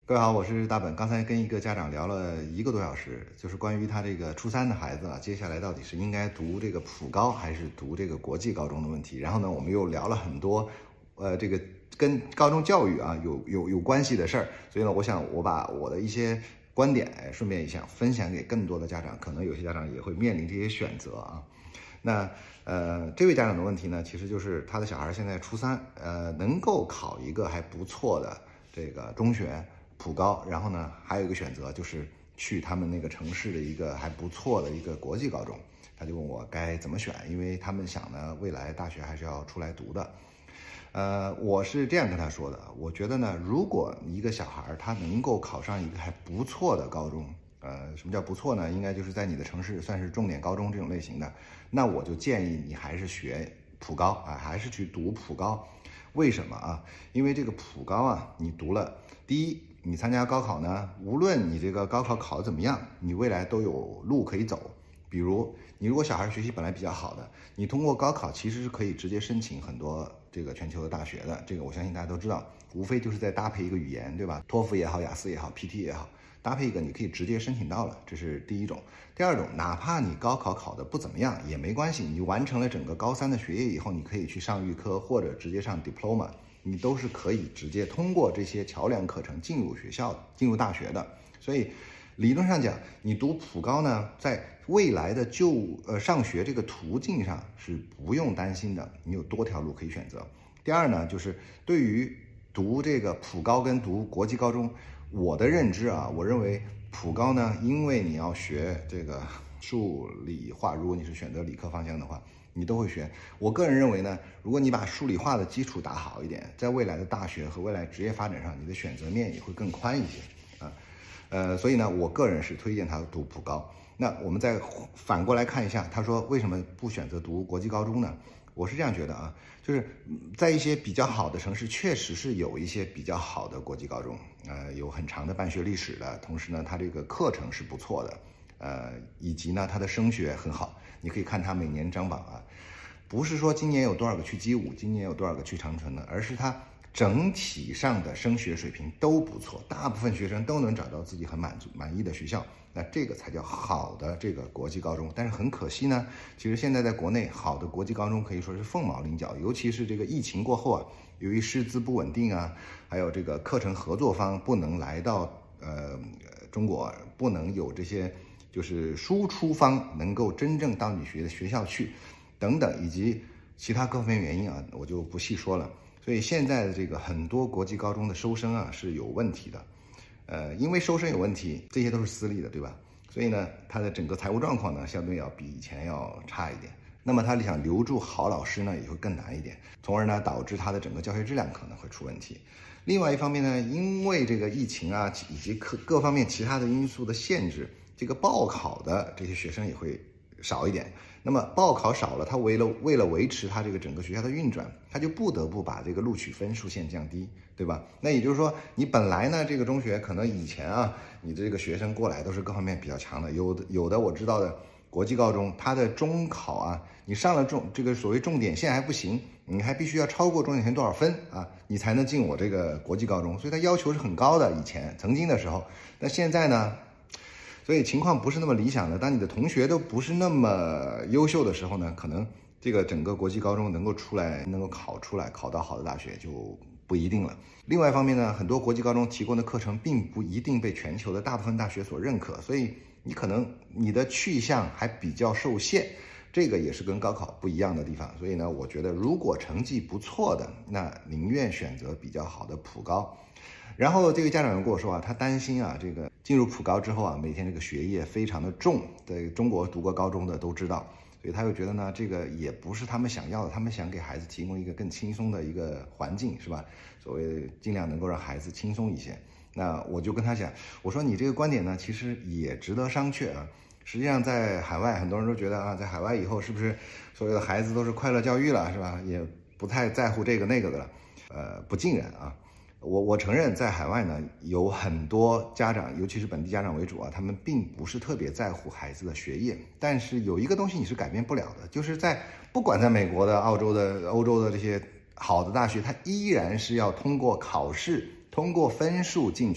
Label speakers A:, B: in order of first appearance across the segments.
A: 各位好，我是大本。刚才跟一个家长聊了1个多小时，就是关于他这个初3的孩子啊，接下来到底是应该读这个普高还是读这个国际高中的问题。然后呢，我们又聊了很多，这个跟高中教育啊有关系的事儿。所以呢，我想我把我的一些观点，顺便想分享给更多的家长，可能有些家长也会面临这些选择啊。那这位家长的问题呢，其实就是他的小孩现在初3，能够考一个还不错的这个中学。普高，然后呢，还有一个选择就是去他们那个城市的一个还不错的一个国际高中。他就问我该怎么选，因为他们想呢，未来大学还是要出来读的。我是这样跟他说的，我觉得呢，如果一个小孩他能够考上一个还不错的高中，什么叫不错呢？应该就是在你的城市算是重点高中这种类型的，那我就建议你还是学普高啊，还是去读普高。为什么啊？因为这个普高啊，你读了，第一，你参加高考呢，无论你这个高考考得怎么样，你未来都有路可以走。比如你如果小孩学习本来比较好的，你通过高考其实是可以直接申请很多这个全球的大学的。这个我相信大家都知道，无非就是再搭配一个语言，对吧？托福也好，雅思也好， PT 也好，搭配一个你可以直接申请到了，这是第一种。第二种，哪怕你高考考得不怎么样也没关系，你完成了整个高3的学业以后，你可以去上预科或者直接上 diploma， 你都是可以直接通过这些桥梁课程进入学校、进入大学的。所以理论上讲，你读普高呢，在未来的上学这个途径上是不用担心的，你有多条路可以选择。第二呢，就是对于读这个普高跟读国际高中，我的认知啊，我认为普高呢，因为你要学这个数理化，如果你是选择理科方向的话，你都会学。我个人认为呢，如果你把数理化的基础打好一点，在未来的大学和未来职业发展上，你的选择面也会更宽一些啊。所以呢，我个人是推荐他读普高。那我们再反过来看一下，他说为什么不选择读国际高中呢？我是这样觉得啊，就是在一些比较好的城市，确实是有一些比较好的国际高中，有很长的办学历史的，同时呢，它这个课程是不错的，以及呢，它的升学很好。你可以看它每年张榜啊，不是说今年有多少个去基武，今年有多少个去长春的，而是它整体上的升学水平都不错，大部分学生都能找到自己很满意的学校，那这个才叫好的这个国际高中。但是很可惜呢，其实现在在国内好的国际高中可以说是凤毛麟角，尤其是这个疫情过后啊，由于师资不稳定啊，还有这个课程合作方不能来到中国，不能有这些就是输出方能够真正到你学校去等等，以及其他各方面原因啊，我就不细说了。所以现在的这个很多国际高中的收生啊是有问题的，因为收生有问题，这些都是私立的，对吧？所以呢，它的整个财务状况呢，相对要比以前要差一点。那么他想留住好老师呢，也会更难一点，从而呢导致他的整个教学质量可能会出问题。另外一方面呢，因为这个疫情啊，以及各方面其他的因素的限制，这个报考的这些学生也会少一点。那么报考少了，他为了维持他这个整个学校的运转，他就不得不把这个录取分数线降低，对吧？那也就是说，你本来呢这个中学可能以前啊，你的这个学生过来都是各方面比较强的，有的我知道的国际高中，它的中考啊，你上了这个所谓重点线还不行，你还必须要超过重点线多少分啊，你才能进我这个国际高中，所以它要求是很高的。以前曾经的时候，那现在呢？所以情况不是那么理想的。当你的同学都不是那么优秀的时候呢，可能这个整个国际高中能够考出来，考到好的大学就不一定了。另外一方面呢，很多国际高中提供的课程并不一定被全球的大部分大学所认可，所以你可能你的去向还比较受限，这个也是跟高考不一样的地方。所以呢，我觉得如果成绩不错的，那宁愿选择比较好的普高。然后这个家长又跟我说啊，他担心啊，这个进入普高之后啊，每天这个学业非常的重，在中国读过高中的都知道，所以他又觉得呢，这个也不是他们想要的，他们想给孩子提供一个更轻松的一个环境，是吧？所谓尽量能够让孩子轻松一些。那我就跟他讲，我说你这个观点呢，其实也值得商榷啊。实际上在海外，很多人都觉得啊，在海外以后是不是所有的孩子都是快乐教育了，是吧？也不太在乎这个那个的了，不尽然啊。我承认，在海外呢，有很多家长，尤其是本地家长为主啊，他们并不是特别在乎孩子的学业。但是有一个东西你是改变不了的，就是不管在美国的、澳洲的、欧洲的这些好的大学，它依然是要通过考试、通过分数进去的。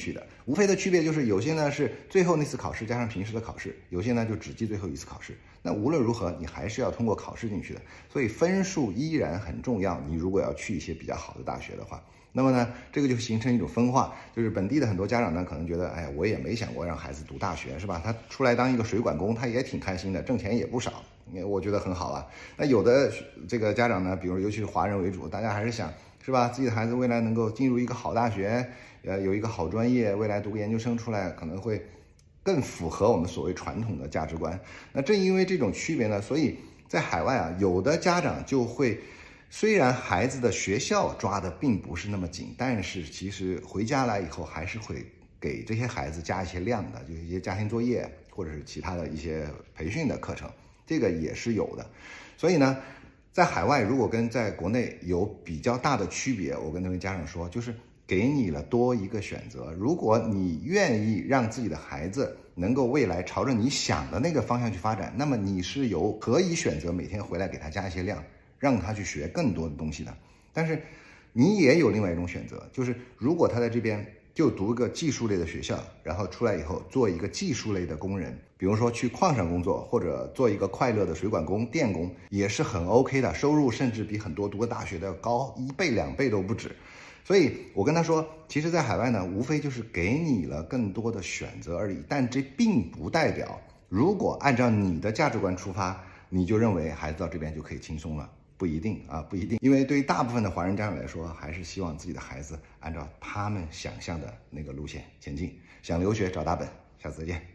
A: 无非的区别就是有些呢是最后那次考试加上平时的考试，有些呢就只记最后一次考试。那无论如何，你还是要通过考试进去的，所以分数依然很重要。你如果要去一些比较好的大学的话，那么呢，这个就形成一种分化，就是本地的很多家长呢，可能觉得，哎呀，我也没想过让孩子读大学，是吧？他出来当一个水管工，他也挺开心的，挣钱也不少，我觉得很好啊。那有的这个家长呢，比如尤其是华人为主，大家还是想，是吧？自己的孩子未来能够进入一个好大学，有一个好专业，未来读个研究生出来，可能会更符合我们所谓传统的价值观。那正因为这种区别呢，所以在海外啊，有的家长就会。虽然孩子的学校抓的并不是那么紧，但是其实回家来以后还是会给这些孩子加一些量的，就是一些家庭作业或者是其他的一些培训的课程，这个也是有的。所以呢，在海外如果跟在国内有比较大的区别，我跟那位家长说，就是给你了多一个选择。如果你愿意让自己的孩子能够未来朝着你想的那个方向去发展，那么你是可以选择每天回来给他加一些量，让他去学更多的东西的。但是你也有另外一种选择，就是如果他在这边就读一个技术类的学校，然后出来以后做一个技术类的工人，比如说去矿上工作，或者做一个快乐的水管工、电工，也是很 OK 的，收入甚至比很多读过大学的要高1倍2倍都不止。所以我跟他说，其实在海外呢，无非就是给你了更多的选择而已，但这并不代表如果按照你的价值观出发，你就认为孩子到这边就可以轻松了。不一定啊，不一定，因为对于大部分的华人家长来说，还是希望自己的孩子按照他们想象的那个路线前进。想留学找大本，下次再见。